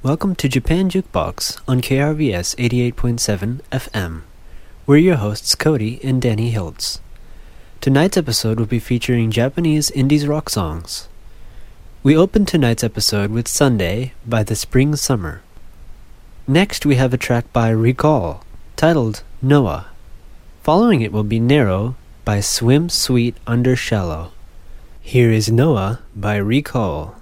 Welcome to Japan Jukebox on KRVS 88.7 FM. We're your hosts Cody and Danny Hiltz. Tonight's episode will be featuring Japanese indies rock songs. We open tonight's episode with Sunday by The Spring Summer. Next we have a track by Recall, titled Noah. Following it will be Narrow by Swim Sweet Under Shallow. Here is Noah by Recall.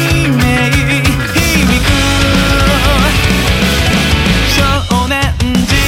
少年時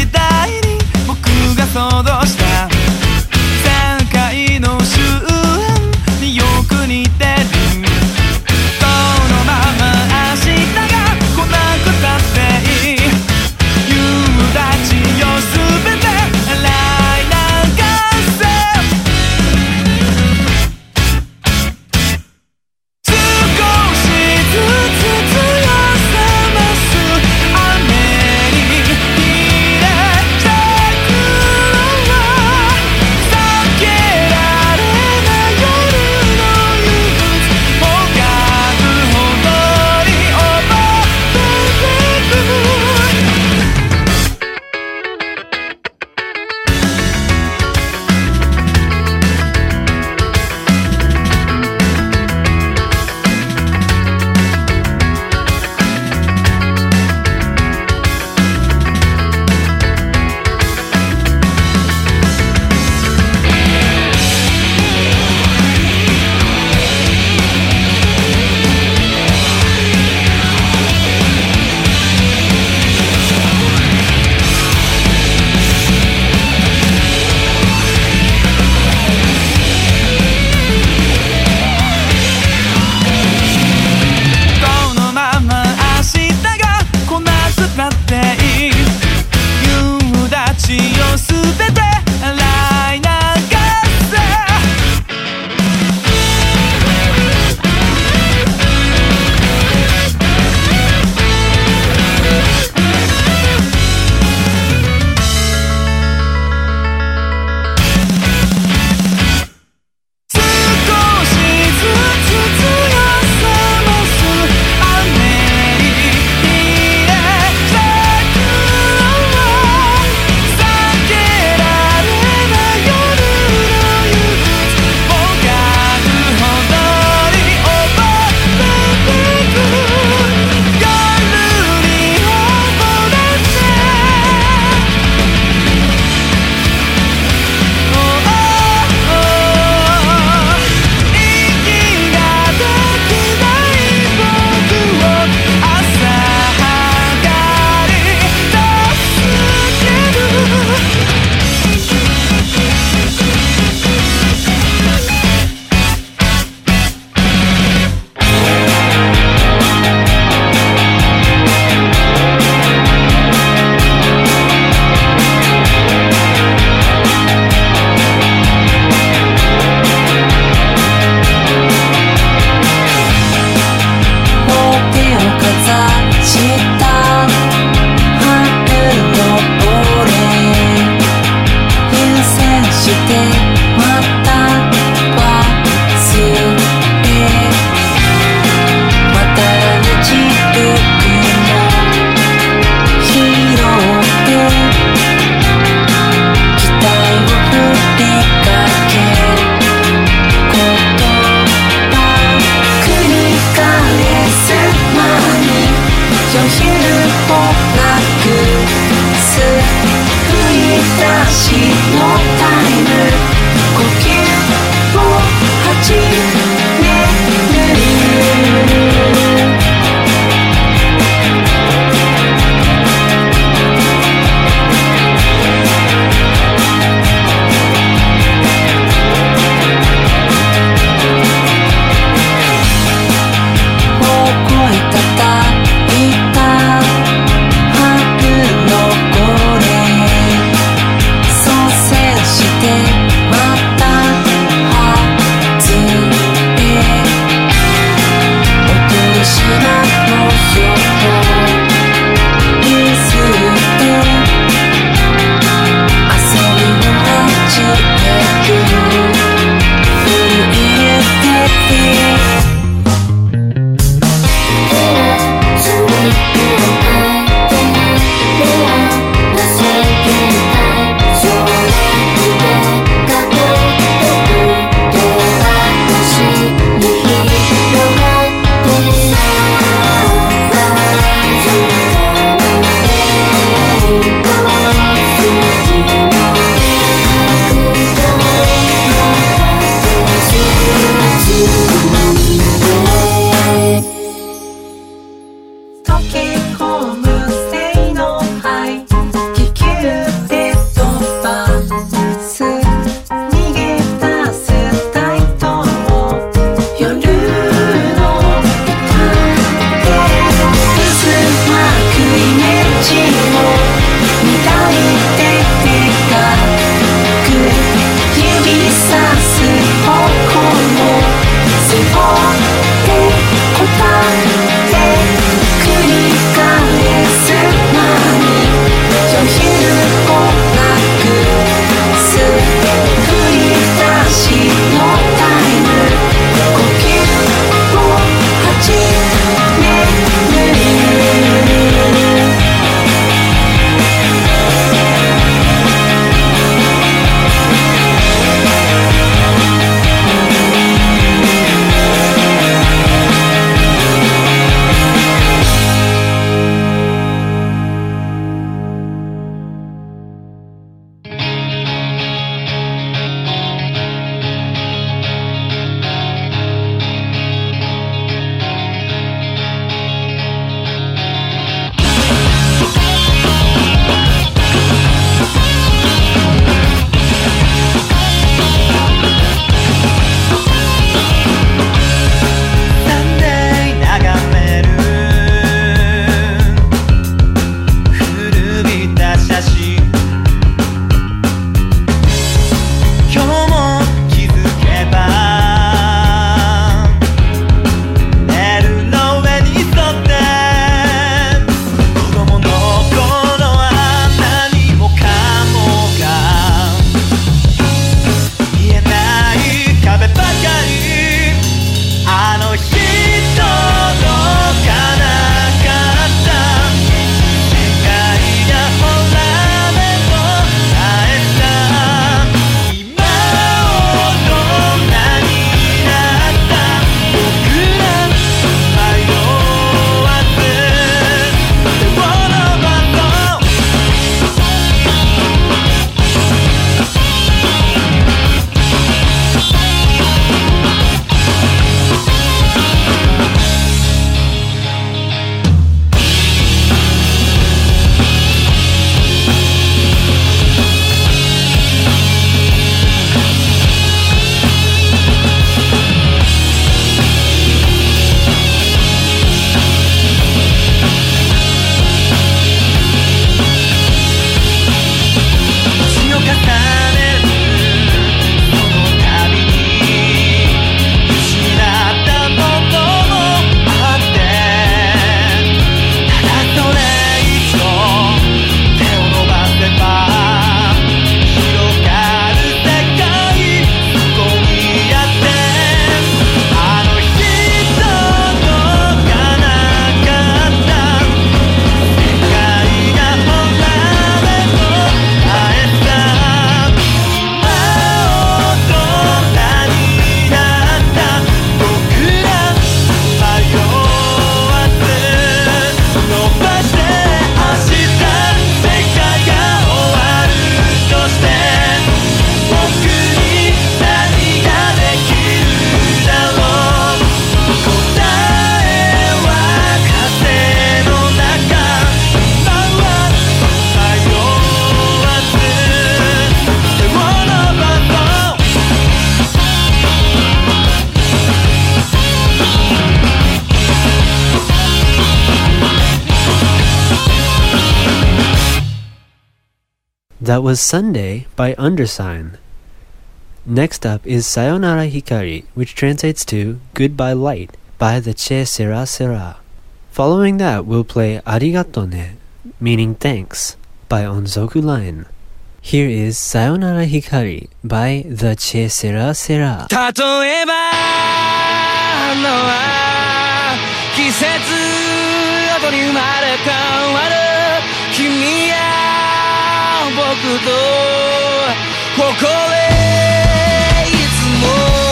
That was Sunday by Undersign. Next up is Sayonara Hikari, which translates to Goodbye Light by the Che Sera Sera. Following that, we'll play Arigato ne, meaning thanks, by Onzoku Line. Here is Sayonara Hikari by the Che Sera Sera. 例えばのは季節ごとに生まれ変わる君や僕とここへいつも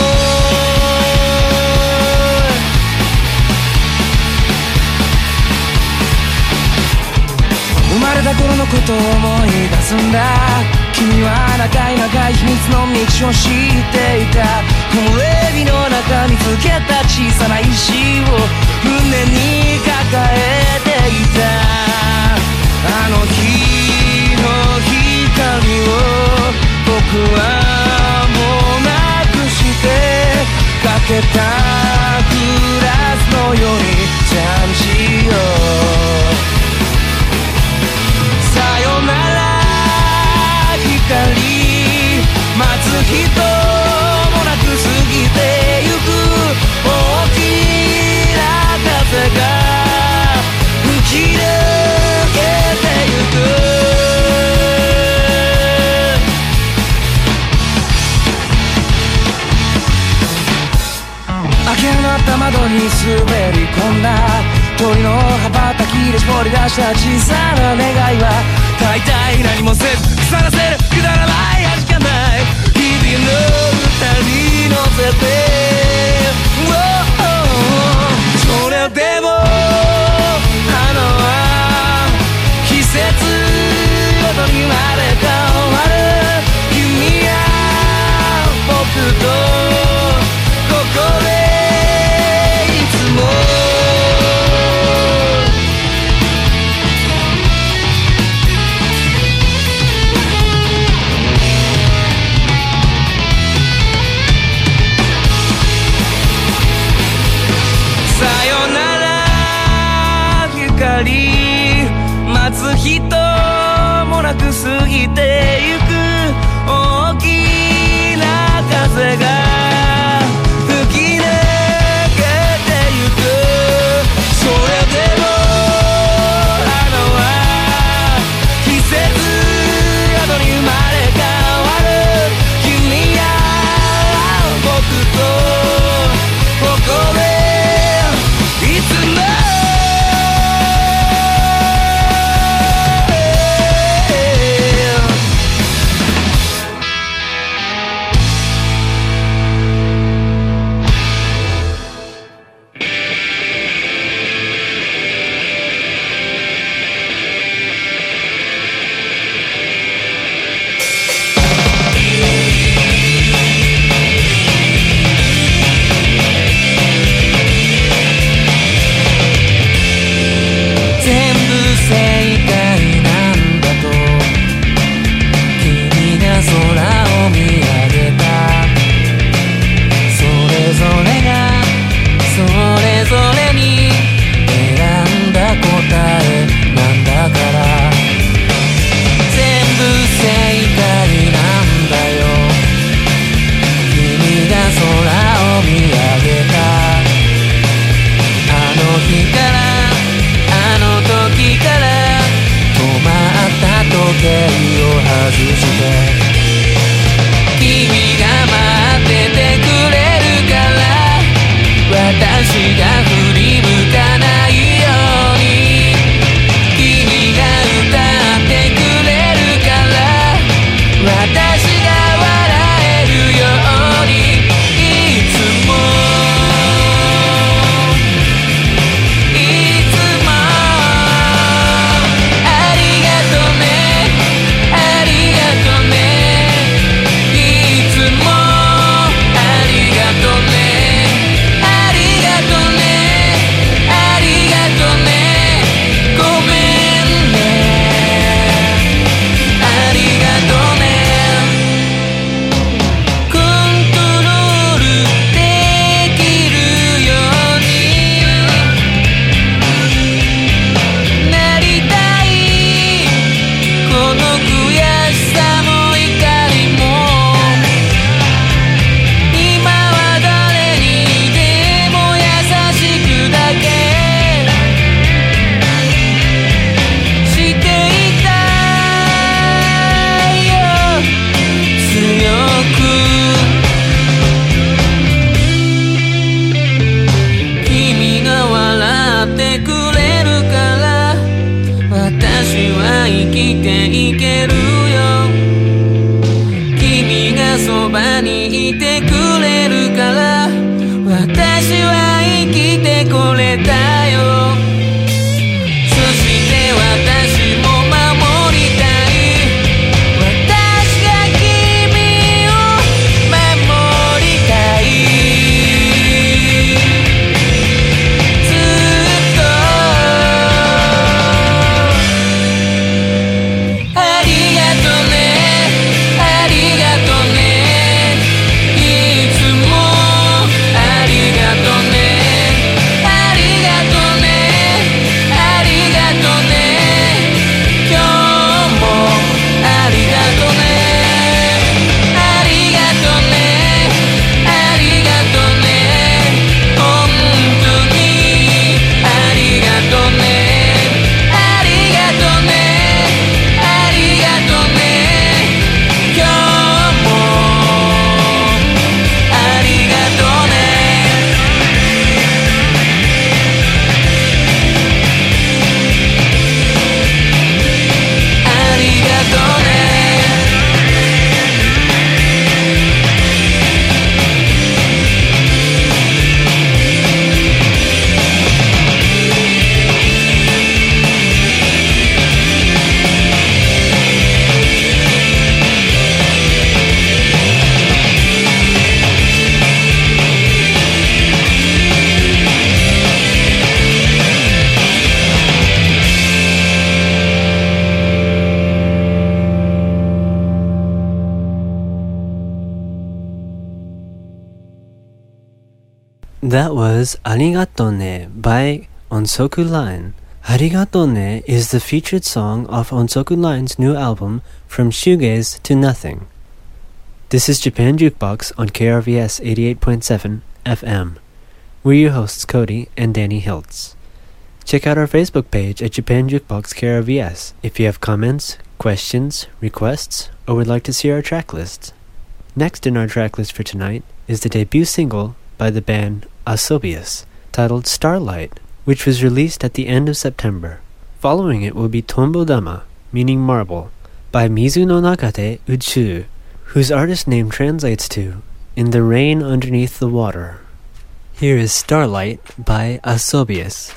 生まれた頃のことを思い出すんだ君は長い長い秘密の道を知っていた木漏れ日の中見つけた小さな石を胸に抱えていたあの日の光を僕はもうなくしてかけたグラスのようにジャンしようさよなら光待つ人もなく過ぎてゆく大きな風が吹き抜けてゆく明け放った窓に滑り込んだ鳥の羽ばたきで絞り出した小さな願いは大体何もせず腐らせるくだらない味がない日々の歌に乗せて、それでも花は季節ごとに生まれ変わる君や僕とここでいつも待つ人もなく過ぎてゆく大きな風が吹き抜けてゆくそれでも花は季節ごとに生まれ変わる君や僕とここでいつもきていけるよ。君がそばにいてくれるから私は生きてこれたよ。そして私も守りたい。私が君を守りたい。ずっとありがとうね、ありがとうね。いつもありがとうね、ありがとうね、ありがとうね。今日もありがとうね、ありがとうね、ありがとうね。本当にありがとうね、ありがとうね、ありがとうね。今日もありがとうね。ありがとうね。 That was Arigatone by Onsoku Line. Arigatone is the featured song off Onsoku Line's new album From Shoegaze to Nothing. This is Japan Jukebox on KRVS 88.7 FM. We're your hosts Cody and Danny Hiltz. Check out our Facebook page at Japan Jukebox KRVS if you have comments, questions, requests, or would like to see our track list. Next in our track list for tonight is the debut single by the band Asobius, titled Starlight, which was released at the end of September. Following it will be Tombo Dama, meaning marble, by Mizuno Nakate Uchu, whose artist name translates to In the Rain Underneath the Water. Here is Starlight by Asobius.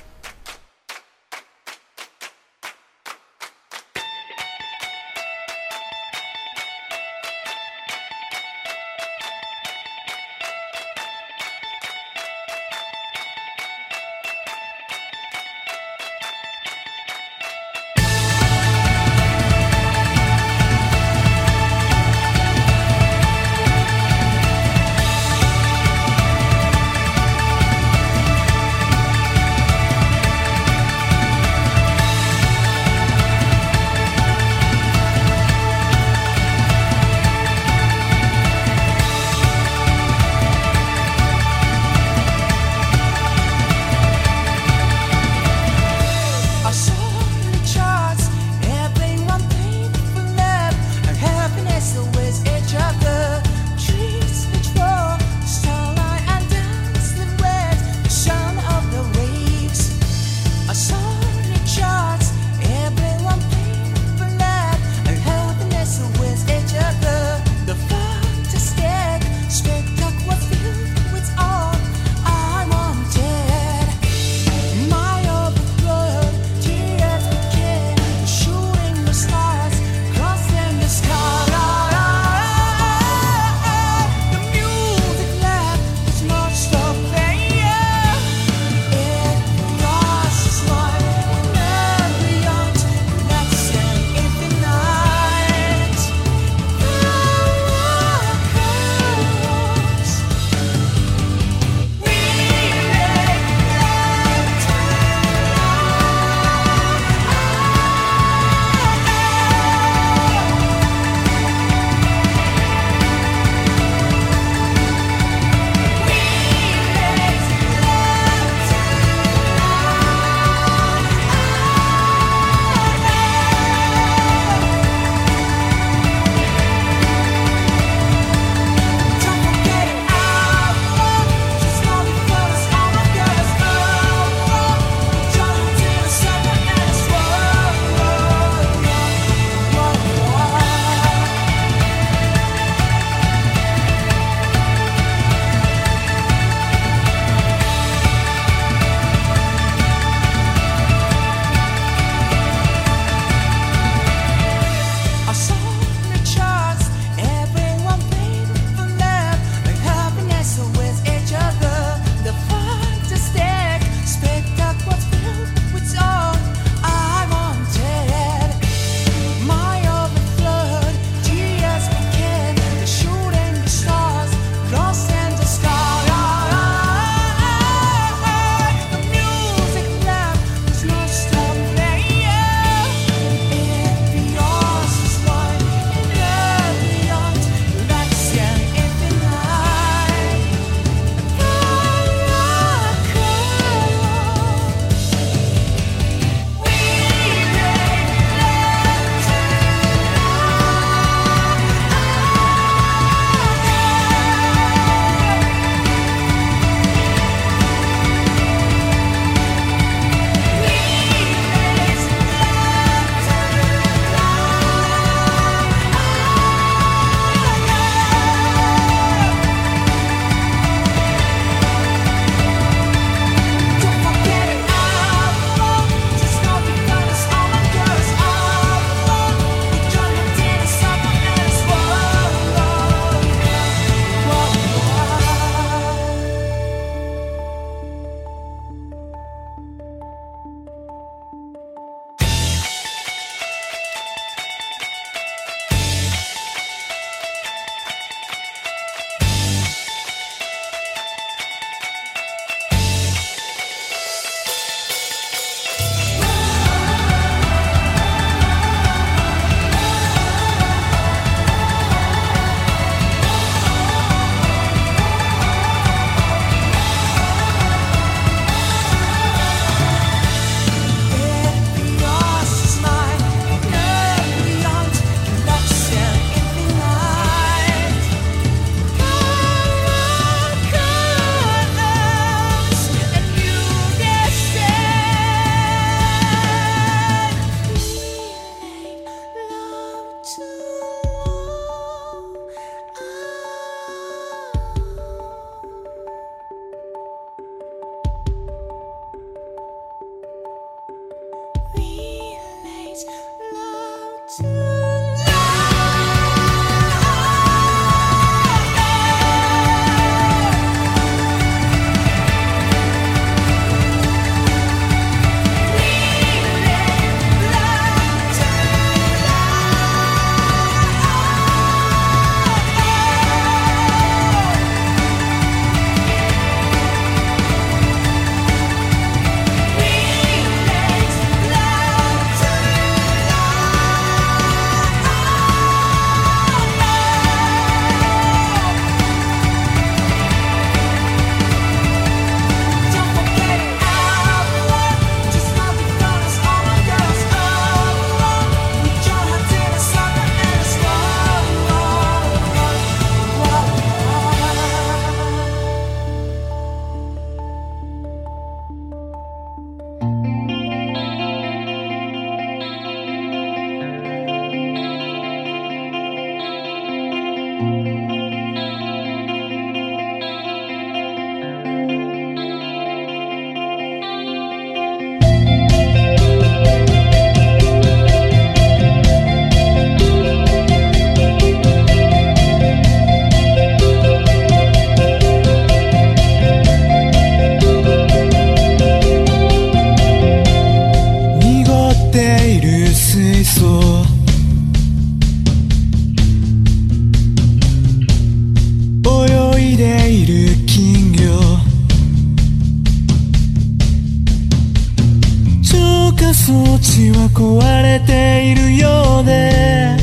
か装置は壊れているようで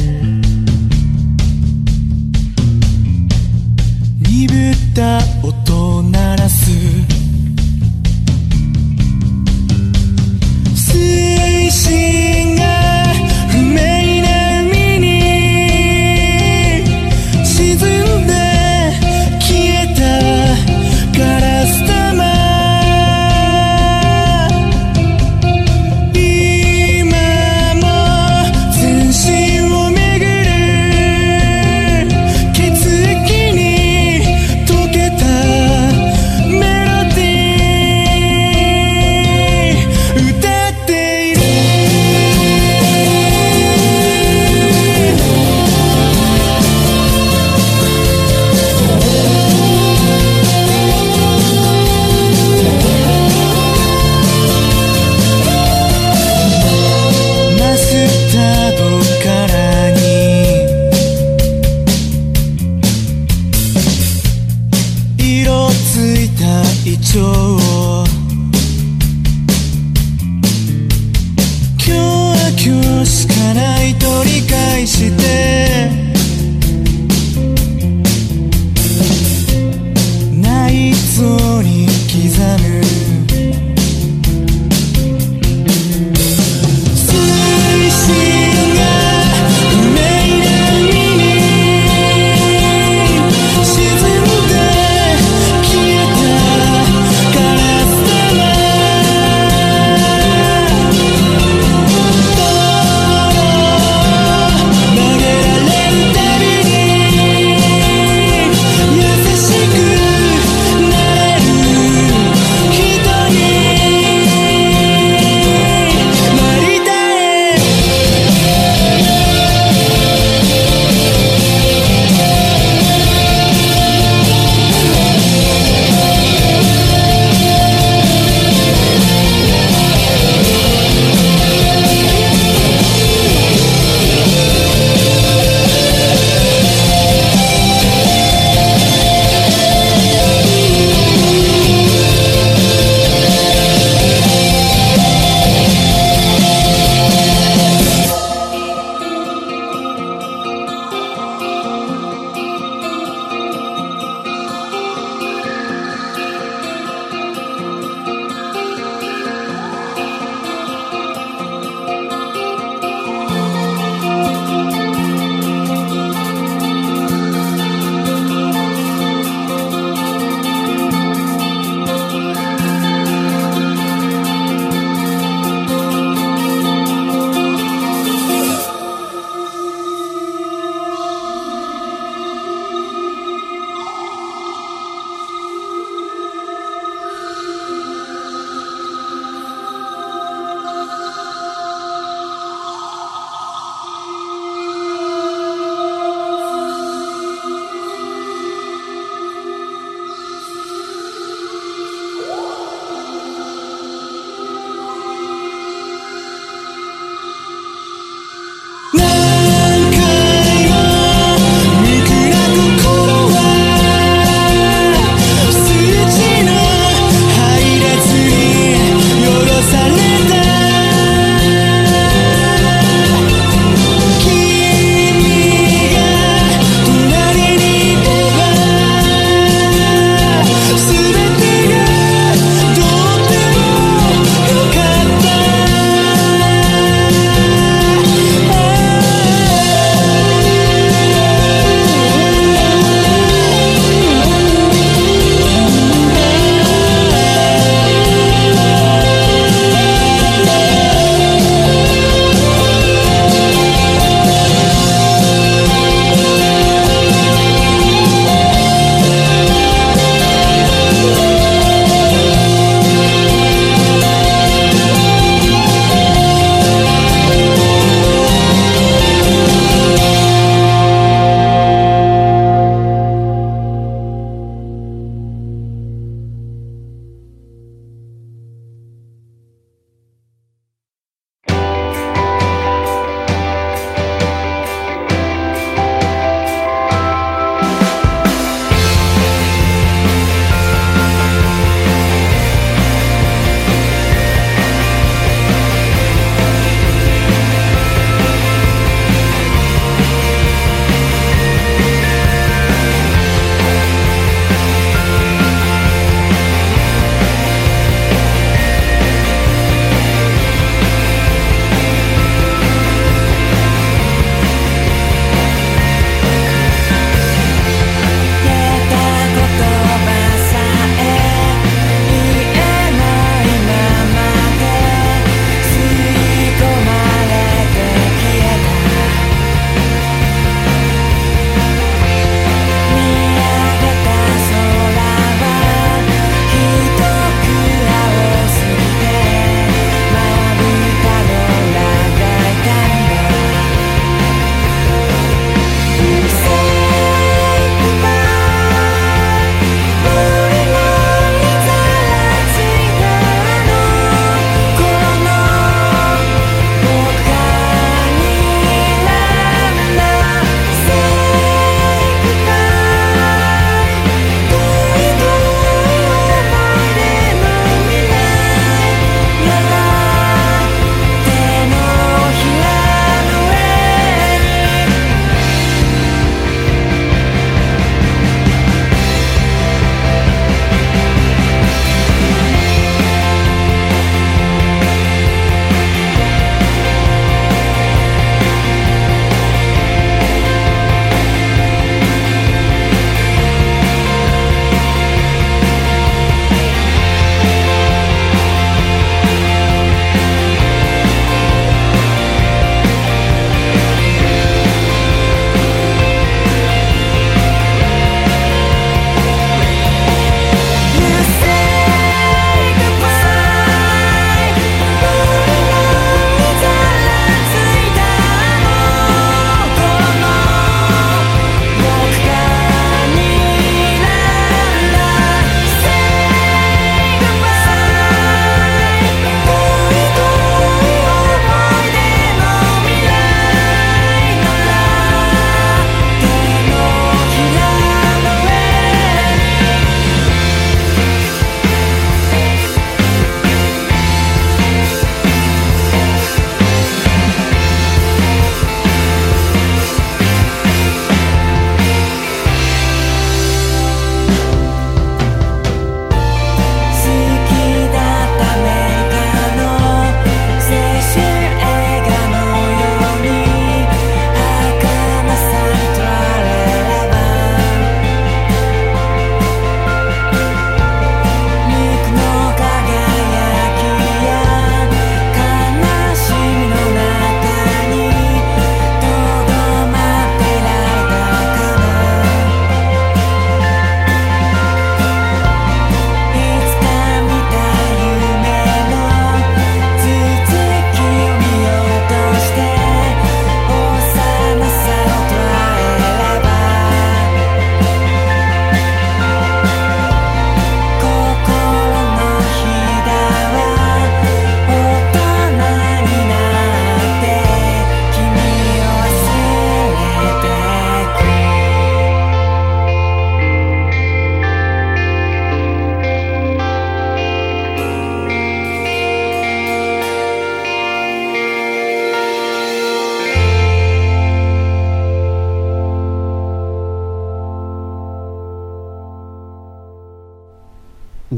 鈍った音を鳴らす水深が不明な海に沈んで消えたガラス玉今も全身を巡る血液に溶けた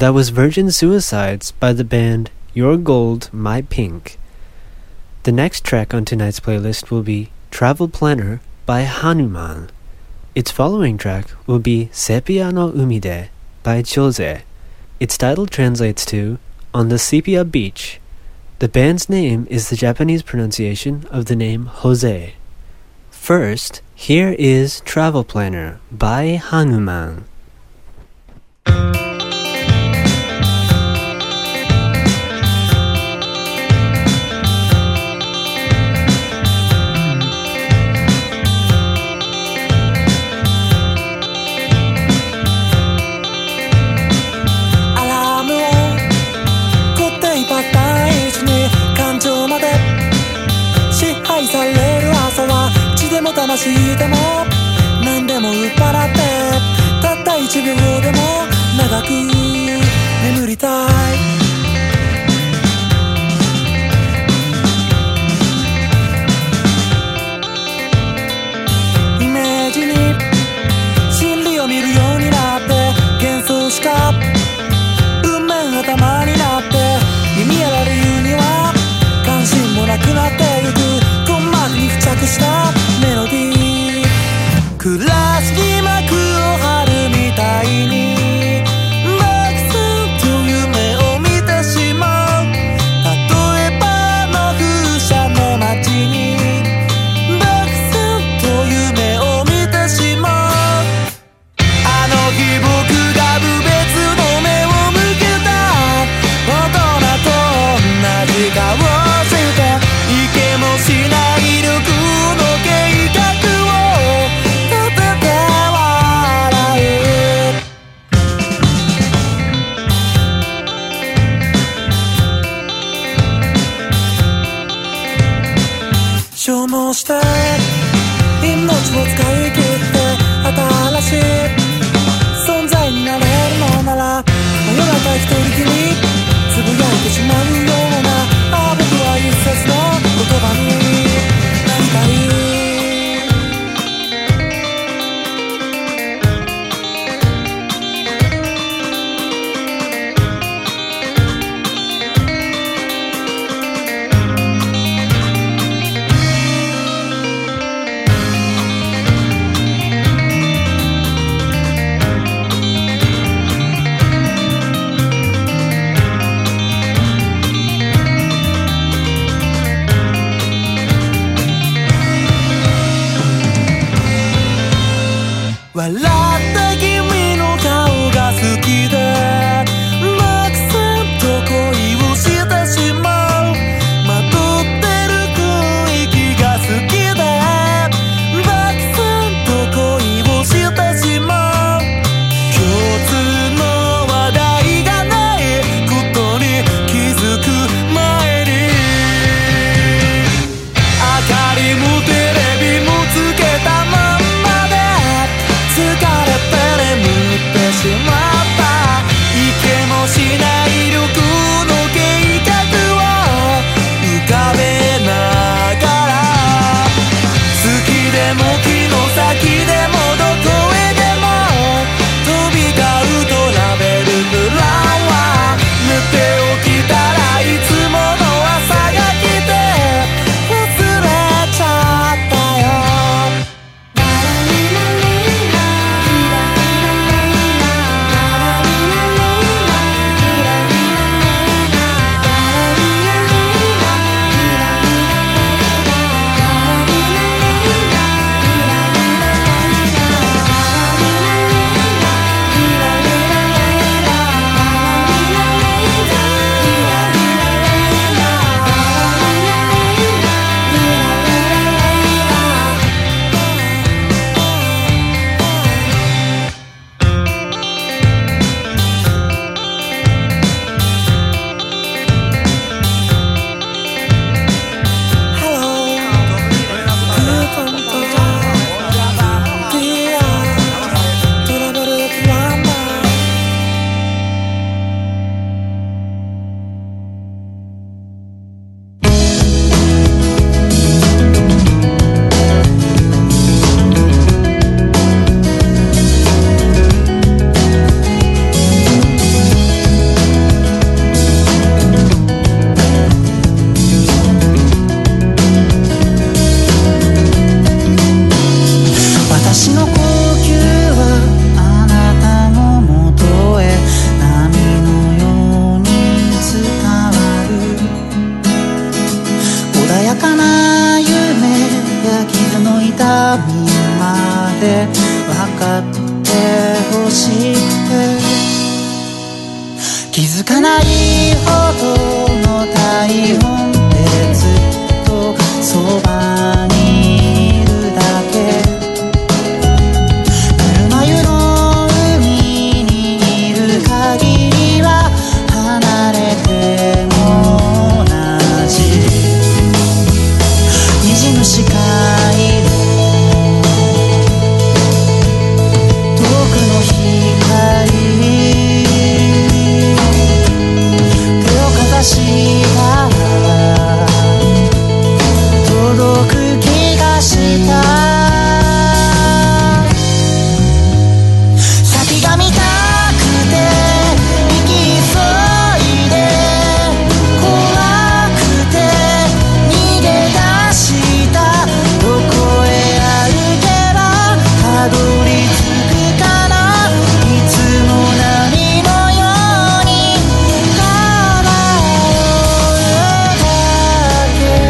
That was Virgin Suicides by the band Your Gold, My Pink. The next track on tonight's playlist will be Travel Planner by Hanuman. Its following track will be Sepia no Umide by Chose. Its title translates to On the Sepia Beach. The band's name is the Japanese pronunciation of the name Jose. First, here is Travel Planner by Hanuman. 魂でも何でも売っ払ってたった1秒でも長く眠りたいイメージに真理を見るようになって幻想しか運命が玉になって意味やら理由には関心もなくなってゆくコンマークに付着したメロディー暮らしに幕を張るみたいにバクスと夢を見てしまう例えばの風車の街にバクスと夢を見てしまうあの日僕が無別の目を向けた大人と同じ顔していけもしない旅行の計画を立てて笑う消耗して命を使い切って新しい存在になれるのなら真夜中一人きりつぶやいてしまうような僕は一節の言葉になりたいしくて気づかないほどの体温でずっとそばにいるだけぬるま湯の海にいる限りは離れても同じ虹の視界で遠くの光手をかざしたら届く気がした先が見たくて行き急いで怖くて逃げ出したどこへ歩けばたどり着くかないつも波のように体をだ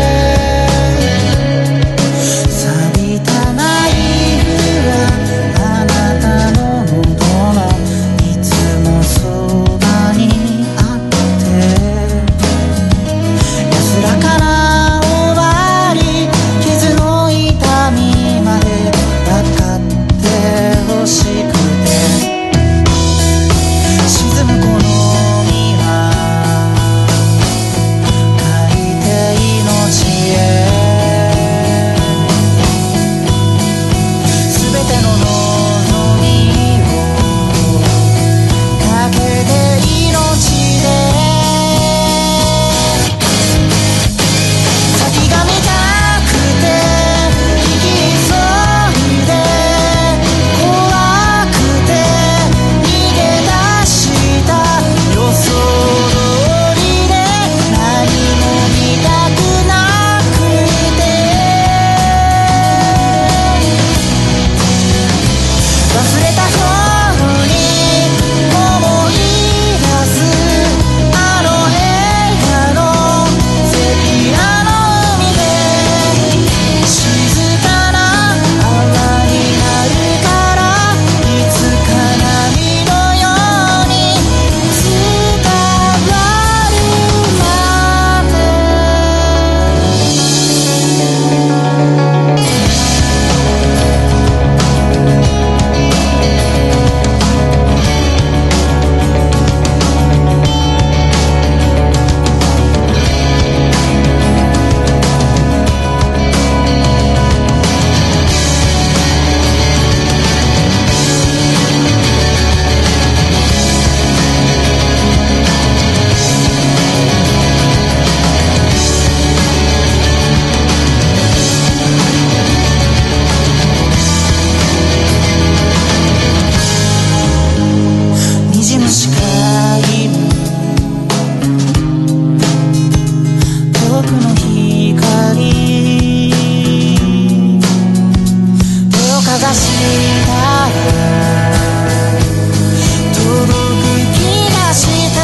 け錆びたナイフはあなたの喉のいつもそばにあって安らかな終わり傷の痛みまで分かってほしくて沈むこの身は書いて命へすべての望みをかけて命で先が見たくて行き急いで怖くて逃げ出した予想通りで何も見たくなくて忘れた頃に思い出すあの映画のセピアの海で静かな泡になるからいつか波のように伝わるまで虹の視界も遠くの光手をかざしたら届く気がした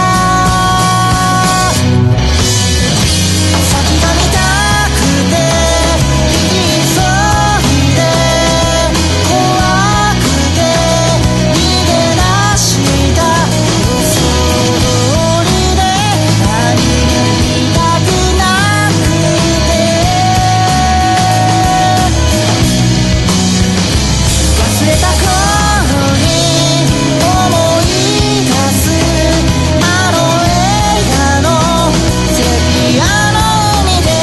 先が見たくて行き急いで怖くて逃げ出した予想通りで何も見たくなくて忘れた頃に思い出すあの映画のセピアの海で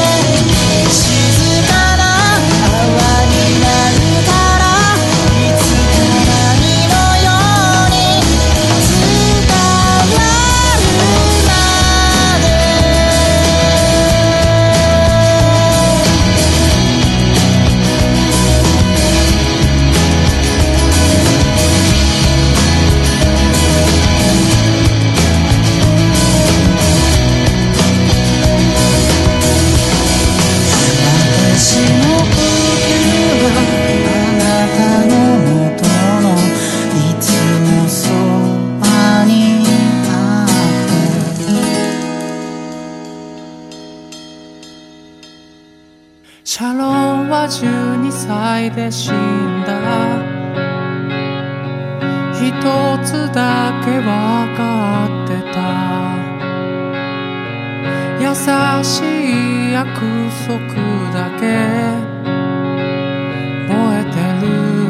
静かな泡になるからいつか波のように伝わるまで私の呼吸はあなたの元のいつもそばにあってシャロンは12歳で死んだつだけ分かってた優しい約束だけ覚えてる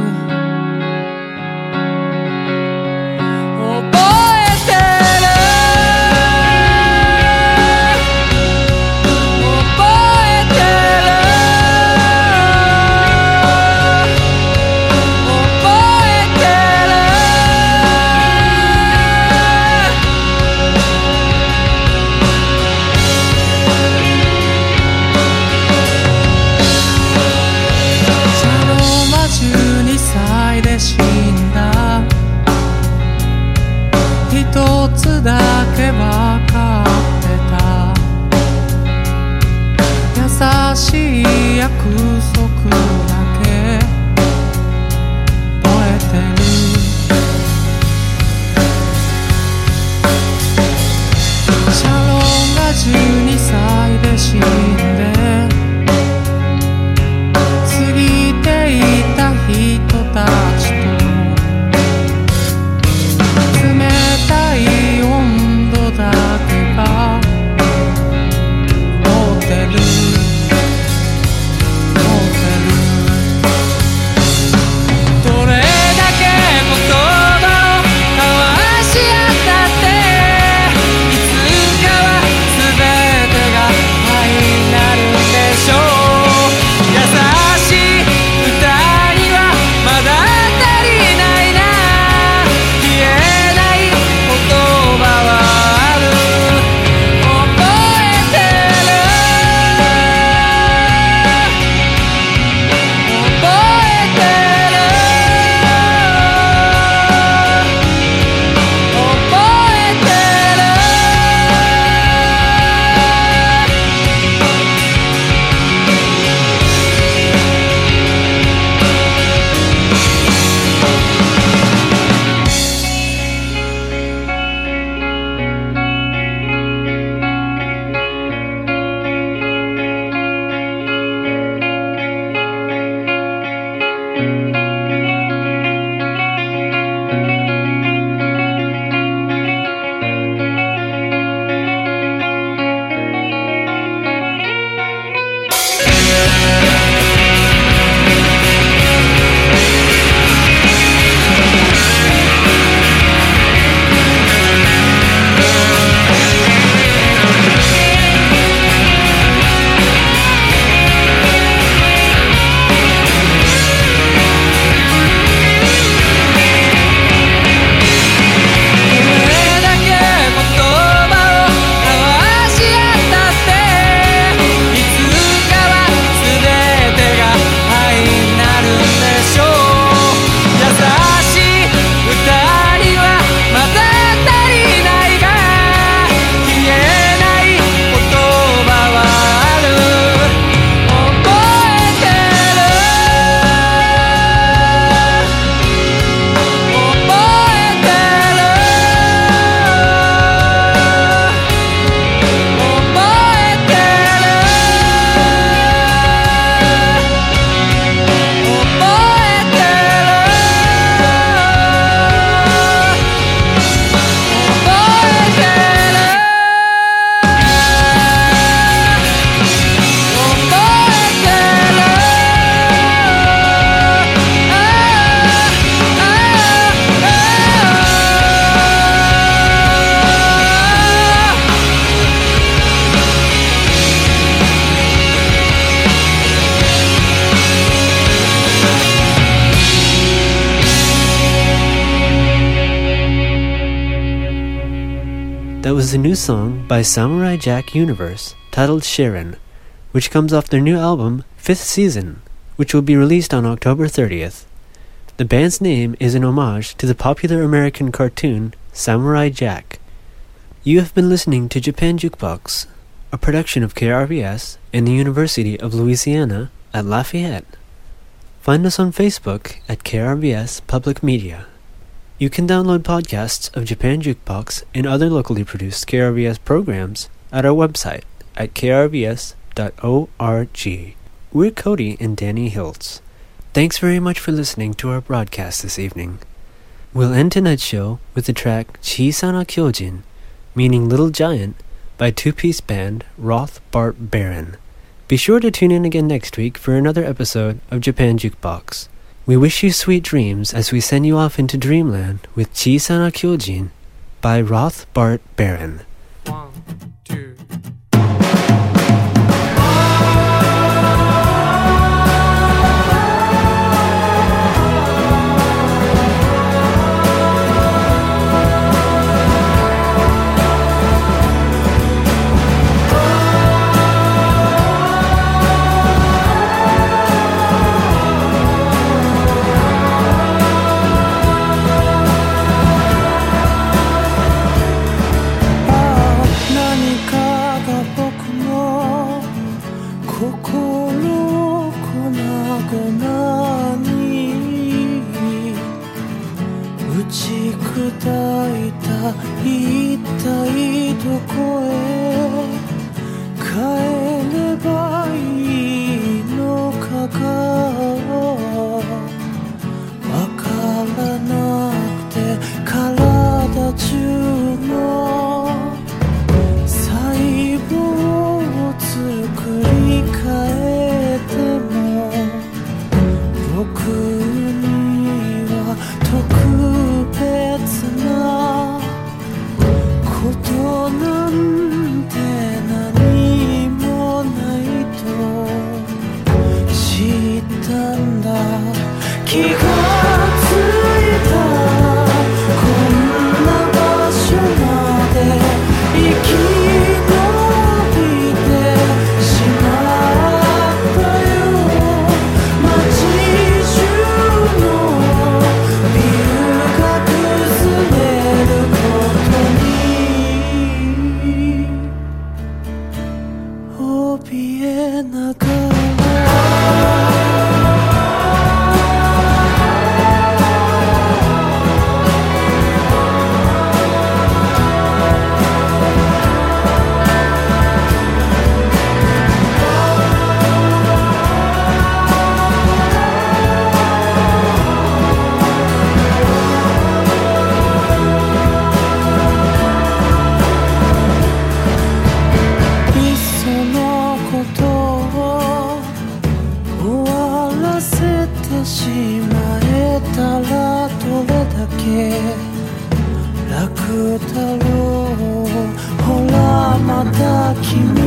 死んだ一つだけ分かってた優しい約束だけ覚えてるシャロンが12歳で死んで過ぎていた人たち That was a new song by Samurai Jack Universe titled Sharon, which comes off their new album, 5th Season, which will be released on October 30th. The band's name is an homage to the popular American cartoon Samurai Jack. You have been listening to Japan Jukebox, a production of KRBS and the University of Louisiana at Lafayette. Find us on Facebook at KRBS Public Media. You can download podcasts of Japan Jukebox and other locally produced KRBS programs at our website at krbs.org. We're Cody and Danny Hiltz. Thanks very much for listening to our broadcast this evening. We'll end tonight's show with the track Chisana Kyojin, meaning Little Giant, by two-piece band Roth Bart Baron. Be sure to tune in again next week for another episode of Japan Jukebox. We wish you sweet dreams as we send you off into dreamland with Chisana Kyojin by Roth Bart Baron. 1, 2一体どこへ帰ればいいのかがわからなくて体中の細胞を作り変えても僕には特別なことなんて何もないと知ったんだ気がついたこんな場所まで生き延びてしまったよ街中のビルが崩れることに怯えながらしまえたらどれだけ楽だろうほらまた君